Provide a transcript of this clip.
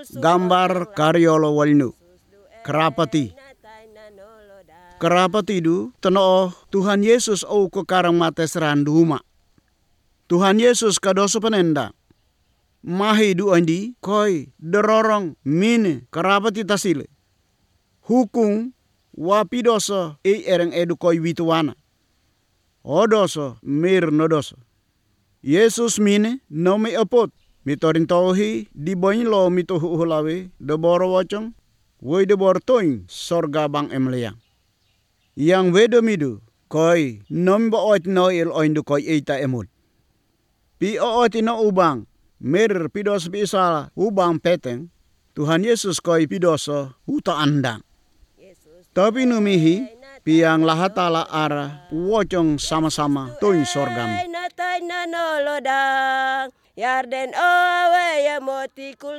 gambar karyolo walinu. Kerapati. Kerapati du tenoo Tuhan Yesus au ke karang mates randuma. Tuhan Yesus kadoso penenda. Mahi du andi koi derorong mine kerapati tasile. Hukung wapidoso ereng edu koi wituana. Odoso mir nodoso. Yesus mine nomi apot. Mitoring tohi di boin lo mito hulawe de boro wocong. Woi de bor toing sorga bang emleang. Yang wedo midu koi nomba oit noil oindu koi eita emut. Pi oot ino ubang mir pidos bisa ubang peteng. Tuhan Yesus koi pidoso uta andang. Tapi numihi piang lahatala ara wocong sama-sama toing sorgam. Yarden owe ya motikul